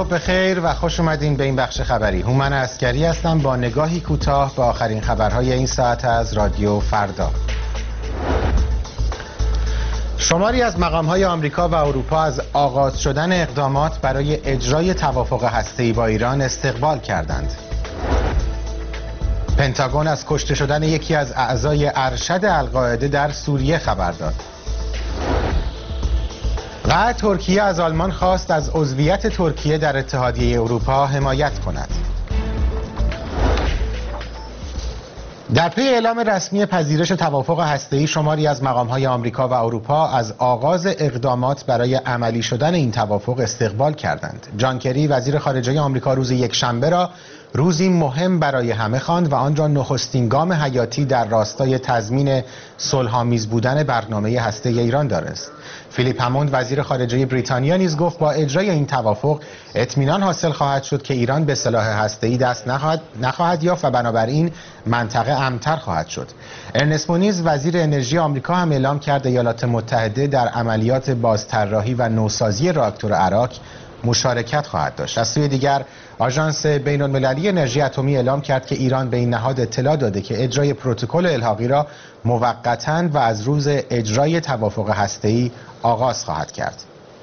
صبح بخیر و خوش اومدین به این بخش خبری. هومن عسکری هستم با نگاهی کوتاه به آخرین خبرهای این ساعت از رادیو فردا. شماری از مقام‌های آمریکا و اروپا از آغاز شدن اقدامات برای اجرای توافق هسته‌ای با ایران استقبال کردند. پنتاگون از کشته شدن یکی از اعضای ارشد القاعده در سوریه خبر داد. و ترکیه از آلمان خواست از عضویت ترکیه در اتحادیه اروپا حمایت کند. در پی اعلام رسمی پذیرش توافق هسته‌ای، شماری از مقام‌های آمریکا و اروپا از آغاز اقدامات برای عملی شدن این توافق استقبال کردند. جان کری وزیر خارجه آمریکا روز یکشنبه را روزی مهم برای همه خواند و آن را نخستین گام حیاتی در راستای تضمین صلح‌آمیز بودن برنامه هسته‌ای ایران دانست. فیلیپ هموند وزیر خارجه بریتانیا نیز گفت با اجرای این توافق اطمینان حاصل خواهد شد که ایران به سلاح هسته‌ای دست نخواهد یافت و بنابراین منطقه امن‌تر خواهد شد. ارنست مونیز وزیر انرژی آمریکا هم اعلام کرد ایالات متحده در عملیات بازطراحی و نوسازی راکتور عراق مشارکت خواهد داشت. از سوی دیگر آژانس بین‌المللی انرژی اتمی اعلام کرد که ایران به این نهاد اطلاع داده که اجرای پروتکل الحاقی را موقتاً و از روز اجرای توافق هسته‌ای آغاز خواهد کرد.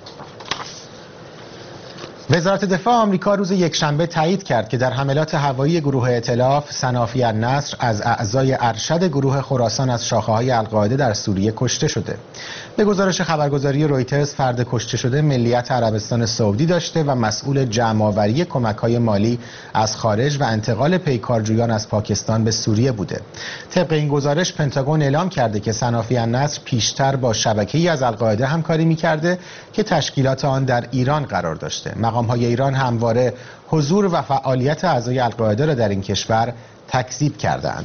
وزارت دفاع آمریکا روز یکشنبه تایید کرد که در حملات هوایی گروه ائتلاف صنافی النصر از اعضای ارشد گروه خراسان از شاخه‌های القاعده در سوریه کشته شده. به گزارش خبرگزاری رویترز فرد کشته شده ملیت عربستان سعودی داشته و مسئول جمع‌آوری کمک‌های مالی از خارج و انتقال پیکارجویان از پاکستان به سوریه بوده. طبق این گزارش پنتاگون اعلام کرده که صنافی النصر پیشتر با شبکه‌ای از القاعده همکاری می‌کرده که تشکیلات آن در ایران قرار داشته. مقام‌های ایران همواره حضور و فعالیت اعضای القاعده را در این کشور تکذیب کردند.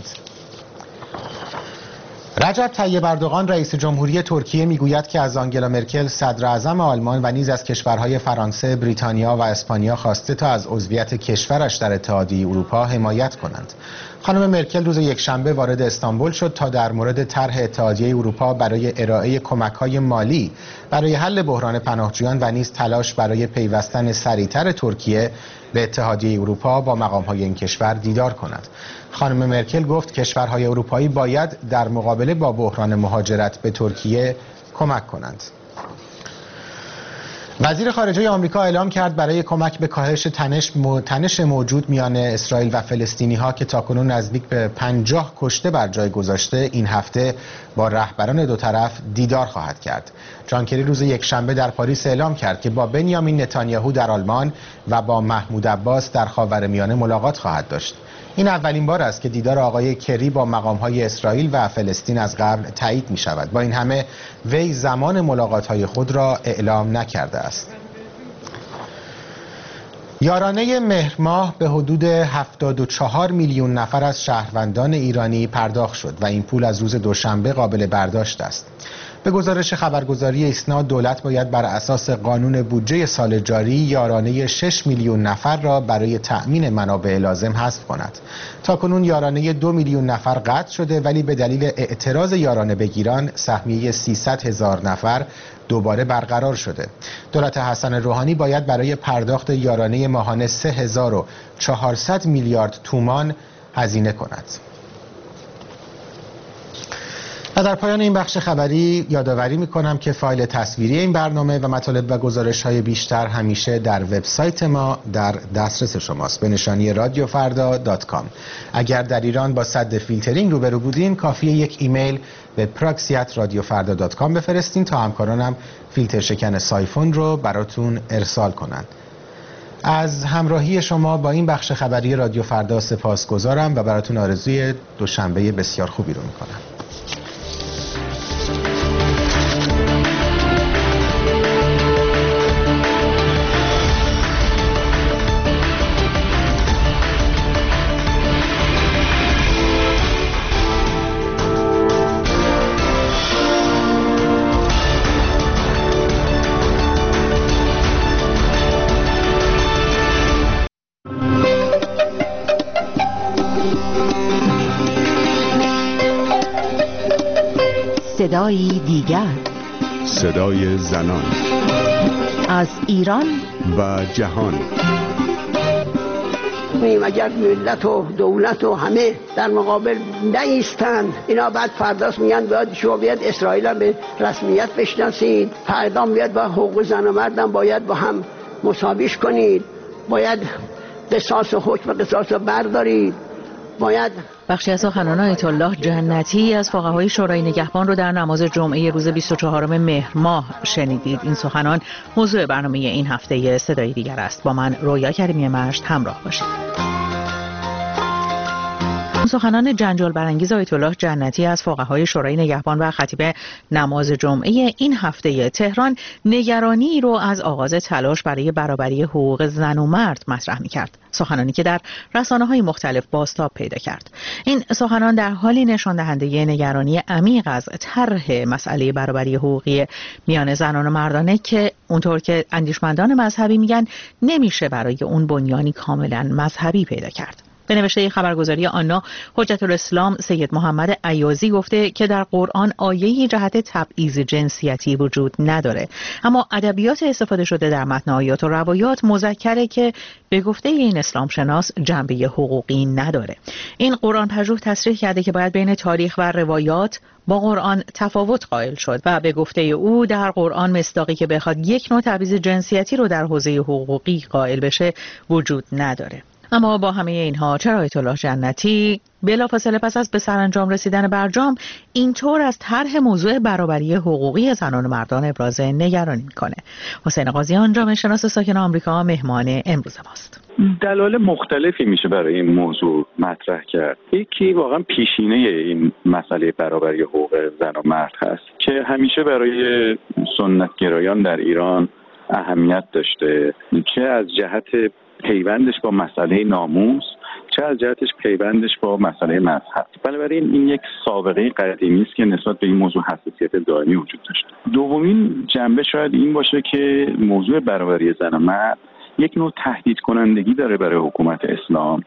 رجب طیب اردوغان رئیس جمهوری ترکیه میگوید که از آنگلا مرکل صدر اعظم آلمان و نیز از کشورهای فرانسه، بریتانیا و اسپانیا خواسته تا از عضویت کشورش در اتحادیه اروپا حمایت کنند. خانم مرکل روز یکشنبه وارد استانبول شد تا در مورد طرح اتحادیه اروپا برای ارائه کمک‌های مالی برای حل بحران پناهجویان و نیز تلاش برای پیوستن سریعتر ترکیه به اتحادیه اروپا با مقام‌های این کشور دیدار کند. خانم مرکل گفت کشورهای اروپایی باید در مقابله با بحران مهاجرت به ترکیه کمک کنند. وزیر خارجه آمریکا اعلام کرد برای کمک به کاهش تنش موجود میان اسرائیل و فلسطینی‌ها که تاکنون نزدیک به 50 کشته بر جای گذاشته، این هفته با رهبران دو طرف دیدار خواهد کرد. جان کری روز یکشنبه در پاریس اعلام کرد که با بنیامین نتانیاهو در آلمان و با محمود عباس در خاورمیانه ملاقات خواهد داشت. این اولین بار است که دیدار آقای کری با مقام‌های اسرائیل و فلسطین از قبل تایید می شود. با این همه وی زمان ملاقات‌های خود را اعلام نکرده است. یارانه مهر ماه به حدود 74 میلیون نفر از شهروندان ایرانی پرداخت شد و این پول از روز دوشنبه قابل برداشت است. به گزارش خبرگزاری ایسنا دولت باید بر اساس قانون بودجه سال جاری یارانه 6 میلیون نفر را برای تأمین منابع لازم حذف کند. تاکنون یارانه 2 میلیون نفر قطع شده ولی به دلیل اعتراض یارانه بگیران سهمیه 300,000 نفر دوباره برقرار شده. دولت حسن روحانی باید برای پرداخت یارانه ماهانه 3400 میلیارد تومان هزینه کند. و در پایان این بخش خبری یادآوری می‌کنم که فایل تصویری این برنامه و مطالب و گزارش‌های بیشتر همیشه در وبسایت ما در دسترس شماست به نشانی radiofarda.com. اگر در ایران با سد فیلترینگ روبرو بودین کافیه یک ایمیل به proxy@radiofarda.com بفرستین تا همکارانم فیلتر شکن سایفون رو براتون ارسال کنند. از همراهی شما با این بخش خبری رادیو فردا سپاسگزارم و براتون آرزوی دوشنبه بسیار خوبی رو می‌کنم. صدایی دیگر، صدای زنان. از ایران و جهان. اگر ملت و دولت و همه در مقابل نایستند، اینا بعد فرداست میگن باید شما بیاد اسرائیل هم به رسمیت بشناسید، فردا بیاد با حقوق زن و مردم باید با هم مساویش کنید، باید قصاص و حکم قصاص رو بردارید، باید. بخشی از سخنان آیت الله جنتی از فقهای شورای نگهبان رو در نماز جمعه روز 24 مهر ماه شنیدید. این سخنان موضوع برنامه این هفته صدای دیگر است. با من رویا کریمی مشت همراه باشید. سخنان جنجال برانگیز آیت الله جنتی از فقهای شورای نگهبان و خطیب نماز جمعه این هفته تهران نگرانی رو از آغاز تلاش برای برابری حقوق زن و مرد مطرح می‌کرد. سخنانی که در رسانه‌های مختلف بازتاب پیدا کرد. این سخنان در حالی نشان دهنده نگرانی عمیق از طرح مسئله برابری حقوقی میان زنان و مردانه که اونطور که اندیشمندان مذهبی میگن نمیشه برای اون بنیانی کاملا مذهبی پیدا کرد. به نوشته خبرگزاری آنا، حجت الاسلام سید محمد ایازی گفته که در قرآن آیه‌ای جهت تبعیض جنسیتی وجود نداره، اما ادبیات استفاده شده در متن آیات و روایات مذکره که به گفته این اسلام شناس جنبه حقوقی نداره. این قرآن پژوه تصریح کرده که باید بین تاریخ و روایات با قرآن تفاوت قائل شد و به گفته او در قرآن مصداقی که بخواد یک نوع تبعیض جنسیتی رو در حوزه حقوقی قائل بشه وجود نداره. اما با همه اینها چرا آیت الله جنتی بلافاصله پس از به سرانجام رسیدن برجام اینطور از طرح موضوع برابری حقوقی زنان و مردان ابراز نگرانی میکنه؟ حسین قاضیان، جامعه شناس ساکن آمریکا، مهمان امروز ماست. دلایل مختلفی میشه برای این موضوع مطرح کرد. یکی واقعا پیشینه این مسئله برابری حقوق زن و مرد هست که همیشه برای سنتگرایان در ایران اهمیت داشته، چه از جهت پیوندش با مسئله ناموس، چه از جهتش پیوندش با مسئله مذهب. بنابراین این یک سابقه قدیمی است که نسبت به این موضوع حساسیت دائمی وجود داشت. دومین جنبه شاید این باشه که موضوع برابری زن و مرد یک نوع تهدید کنندگی داره برای حکومت اسلام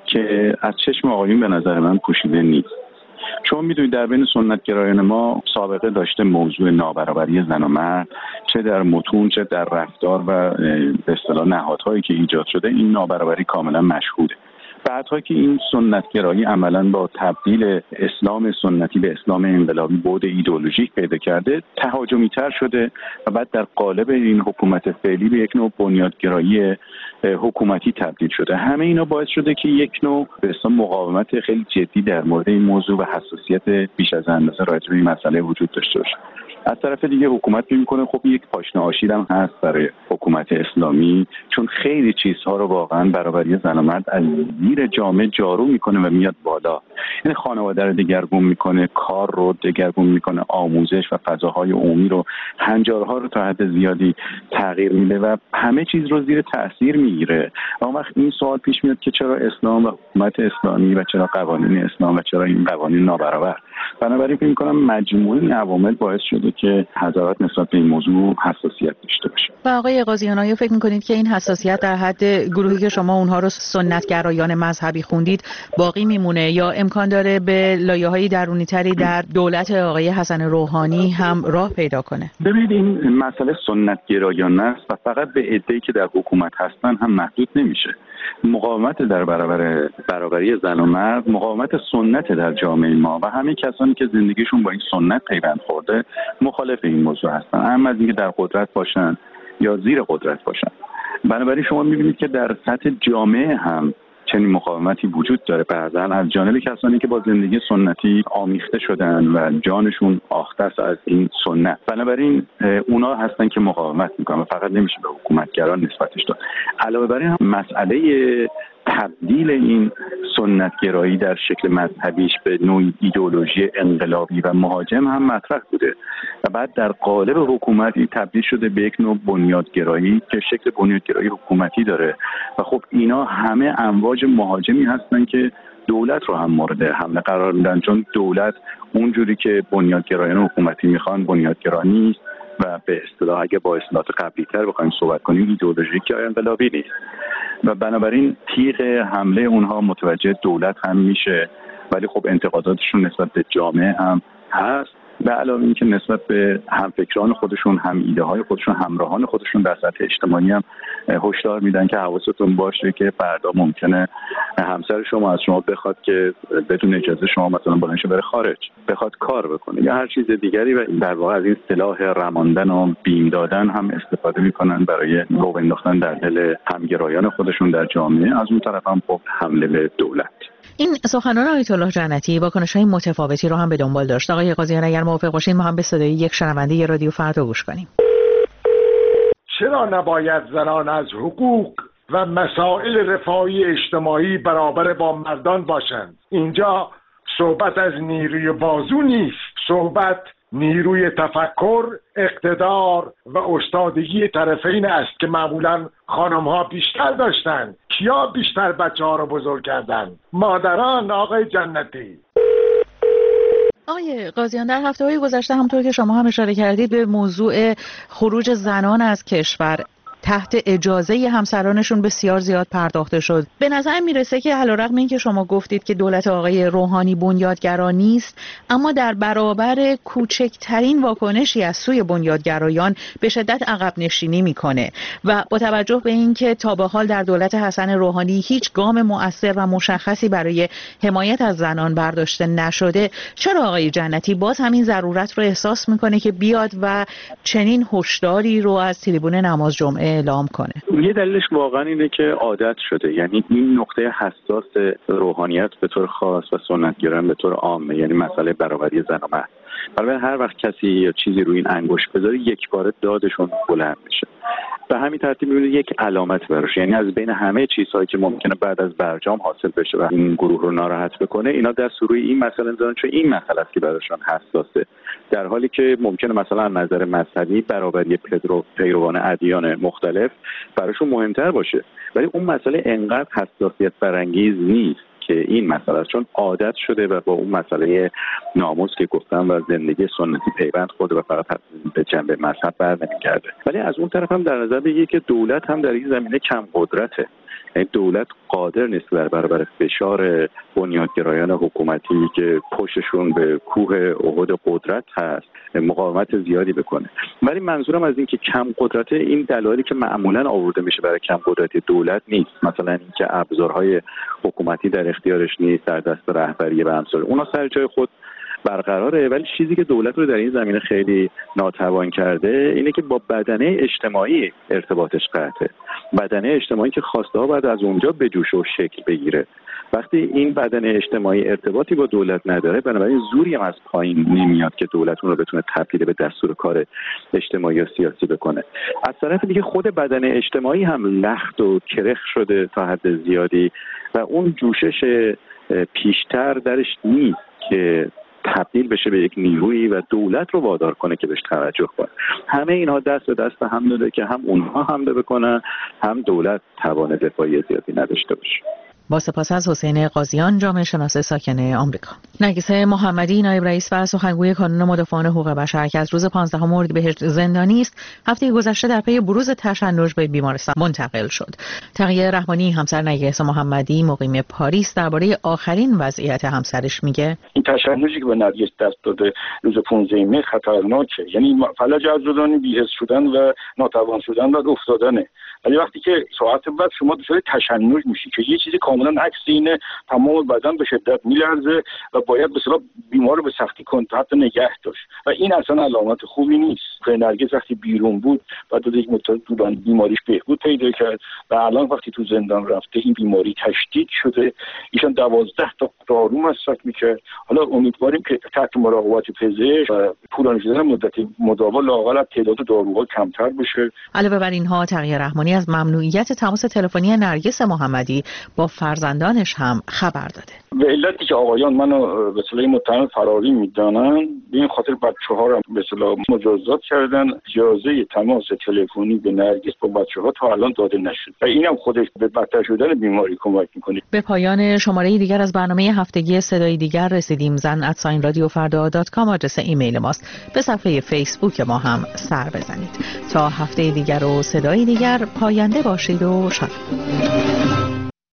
که از چشم آقایون به نظر من پوشیده نیست. چون میدونید در بین سنتگرایان ما سابقه داشته موضوع نابرابری زن و مرد، چه در متون چه در رفتار و به اصطلاح نهادهایی که ایجاد شده این نابرابری کاملا مشهوده. بعدها که این سنتگرایی عملاً با تبدیل اسلام سنتی به اسلام انقلابی بعد ایدئولوژیک پیدا کرده، تهاجمی‌تر شده و بعد در قالب این حکومت فعلی به یک نوع بنیادگرایی حکومتی تبدیل شده. همه اینا باعث شده که یک نوع به اصطلاح مقاومت خیلی جدی در مورد این موضوع و حساسیت بیش از اندازه راجع به این مسئله وجود داشته باشه. از طرف دیگه حکومت فکر می‌کنه خب یک پاشنه آشیل هم هست برای حکومت اسلامی، چون خیلی چیزها رو واقعا برابری زن و مرد از زیر جامعه جارو میکنه و میاد بالا. این خانواده رو دگرگون میکنه، کار رو دگرگون میکنه، آموزش و فضاهای عمومی رو، هنجارها رو تا حد زیادی تغییر میده و همه چیز رو زیر تاثیر میگیره. اما وقت این سوال پیش میاد که چرا اسلام و حکومت اسلامی و چرا قوانین اسلام و چرا این قوانین نابرابر؟ بنابراین فکر می‌کنم مجموعه عوامل باعث شده که حضرات نسبت به این موضوع حساسیت داشته باشه. و آقای قاضیان، آیا فکر می‌کنید که این حساسیت در حد گروهی که شما اونها رو سنتگرایان مذهبی خوندید باقی میمونه یا امکان داره به لایه‌های درونی‌تری در دولت آقای حسن روحانی هم راه پیدا کنه؟ ببینید این مسئله سنتگرایان است و فقط به عده‌ای که در حکومت هستن هم محدود نمیشه. مقاومت در برابر برابری زن و مرد مقاومت سنت در جامعه ما و همه کسانی که زندگیشون با این سنت پیوند خورده مخالف این موضوع هستن، اما از اینکه در قدرت باشن یا زیر قدرت باشن. بنابراین شما می‌بینید که در سطح جامعه هم چنین مقاومتی وجود داره، بعضا از جانب کسانی که با زندگی سنتی آمیخته شدن و جانشون آخته است از این سنت. بنابراین اونا هستن که مقاومت میکنن و فقط نمیشه به حکومتگران نسبتش داد. علاوه بر این مسئله تبدیل این سنتگرایی در شکل مذهبیش به نوعی ایدئولوژی انقلابی و مهاجم هم مطرح بوده و بعد در قالب حکومتی تبدیل شده به یک نوع بنیادگرایی که شکل بنیادگرایی حکومتی داره و خب اینا همه امواج مهاجمی هستن که دولت رو هم مورد حمله قرار میدن، چون دولت اونجوری که بنیادگرایان حکومتی میخوان بنیادگرا نیست و به اصطلاح اگه با اصطلاحات قبلی‌تر بخوایم صحبت کنیم ایدئولوژیک یا انقلابی نیست و بنابراین تیغ حمله اونها متوجه دولت هم میشه، ولی خب انتقاداتشون نسبت به جامعه هم هست به علاوه اینکه نسبت به همفکران خودشون، هم ایده های خودشون، همراهان خودشون در سطح اجتماعی هم هشدار میدن که حواستون باشه که فردا ممکنه همسر شما از شما بخواد که بدون اجازه شما مثلا بلنشه بره خارج، بخواد کار بکنه یا هر چیز دیگری، و در واقع از این سلاح رماندن و بیم دادن هم استفاده میکنن برای گوه انداختن در دل همگرایان خودشون در جامعه. از اون طرف هم خب حمله به دولت. این سخنان آیت الله جنتی واکنش‌های متفاوتی رو هم به دنبال داشت. آقای قاضیان اگر موافق باشین ما هم به صدای یک شنونده رادیو فردا گوش کنیم. چرا نباید زنان از حقوق و مسائل رفاهی اجتماعی برابر با مردان باشند؟ اینجا صحبت از نیروی بازو نیست، صحبت نیروی تفکر، اقتدار و استادگی طرفین است که معمولا خانم‌ها بیشتر داشتند. کیا بیشتر بچه‌ها رو بزرگ کردن؟ مادران. آقای جنتی. آقای قاضیان، در هفته‌های گذشته همونطور که شما هم اشاره کردید به موضوع خروج زنان از کشور تحت اجازه همسرانشون بسیار زیاد پرداخته شد. به نظر میرسه که علیرغم اینکه شما گفتید که دولت آقای روحانی بنیادگرا نیست، اما در برابر کوچکترین واکنشی از سوی بنیادگرایان به شدت عقب نشینی میکنه و با توجه به اینکه تا به حال در دولت حسن روحانی هیچ گام مؤثر و مشخصی برای حمایت از زنان برداشته نشده، چرا آقای جنتی باز همین ضرورت رو احساس میکنه که بیاد و چنین هشداری رو از تریبون نماز جمعه اعلام کنه؟ یه دلیلش واقعا اینه که عادت شده، یعنی این نقطه حساس روحانیت به طور خاص و سنتگرایان به طور عام، یعنی مسئله برابری زن و مرد. البته هر وقت کسی یا چیزی روی این انگشت بذاره یک بار دادشون بلند میشه. به همین ترتیب می‌بینید یک علامت براش، یعنی از بین همه چیزهایی که ممکنه بعد از برجام حاصل بشه و این گروه رو ناراحت بکنه، اینا دست روی این مسئله می‌ذارن، چون این مسئله است که براشون حساسه، در حالی که ممکنه مثلا از نظر مذهبی برابری پیروان ادیان مختلف براشون مهمتر باشه، ولی اون مسئله انقدر حساسیت برانگیز نیست که این مسئله است، چون عادت شده و با اون مسئله ناموس که گفتم و زندگی سنتی پیوند خورده و فقط به جنبه مذهب برنمیگرده. ولی از اون طرف هم در نظر بگیرید که دولت هم در این زمینه کم قدرته، یعنی دولت قادر نیست در برابر فشار بنیادگرایان حکومتی که پشتشون به کوه احد قدرت هست مقاومت زیادی بکنه. ولی منظورم از این که کم قدرت، این دلایلی که معمولا آورده میشه برای کم قدرتی دولت نیست، مثلا اینکه ابزارهای حکومتی در اختیارش نیست، در دست رهبری و امثال اونا سر جای خود برقراره، ولی چیزی که دولت رو در این زمینه خیلی ناتوان کرده اینه که با بدنه اجتماعی ارتباطش قطعه. بدنه اجتماعی که خواسته ها باید از اونجا به جوش و شکل بگیره. وقتی این بدنه اجتماعی ارتباطی با دولت نداره، بنابراین زوری هم از پایین نمیاد که دولت اون رو بتونه تبدیل به دستور کار اجتماعی و سیاسی بکنه. از طرف دیگه خود بدنه اجتماعی هم لخت و کرخ شده تا حد زیادی و اون جوشش پیشتر درش نیست که تبدیل بشه به یک نیرویی و دولت رو وادار کنه که بهش توجه کنه. همه اینها دست به دست هم داده که هم اونها حمله بکنن، هم دولت توان دفاعی زیادی نداشته باشه. با سپاس از حسین قاضیان، جامعه شناس ساکن آمریکا. نرگس محمدی، نایب رئیس و سخنگوی کانون مدافعان حقوق بشر که از روز 15 اردیبهشت زندانی است، هفته گذشته در پی بروز تشنج به بیمارستان منتقل شد. تقیه رحمانی، همسر نرگس محمدی مقیم پاریس، درباره آخرین وضعیت همسرش میگه: این تشنجی که به نرگس دست داده روز 15 می خطرناکه، یعنی فلج عضلانی بی‌حس شدن و ناتوان شدن و افتادنه. ولی وقتی که ساعت بعد شما دچار تشنج میشی که یه چیزی کاملا عکس اینه، تمام بدن به شدت میلرزه و باید به اصطلاح بیمار رو به سختی کنترل نگه داشت و این اصلا علامت خوبی نیست. نرگس وقتی بیرون بود بعد از یک مدت طولانی بیماریش بهبود پیدا کرد و الان وقتی تو زندان رفته این بیماری تشدید شده. ایشان 12 تا دارو مصرف میکرد. حالا امیدواریم که تحت مراقبت پزشک و طولانی شدن مدت مداوا لااقل تعداد داروها کمتر بشه. علاوه بر اینها تقیه رحمانی از ممنوعیت تماس تلفنی نرگس محمدی با فرزندانش هم خبر داده. به علتی که آقایان منو به اصطلاح متهم فراری میدانن، به این خاطر بچه‌ها رو به اصطلاح مجازات کردن. اجازه تماس تلفنی به نرگس با بچه‌ها تا الان داده نشد و اینم خودش به بدتر شدن بیماری کمک میکنه. به پایان شماره دیگر از برنامه هفتگی صدای دیگر رسیدیم. zan@radiofarda.com آدرس ایمیل ماست. به صفحه فیسبوک ما هم سر بزنید. تا هفته دیگر و صدای دیگر، پاینده باشید و شاد.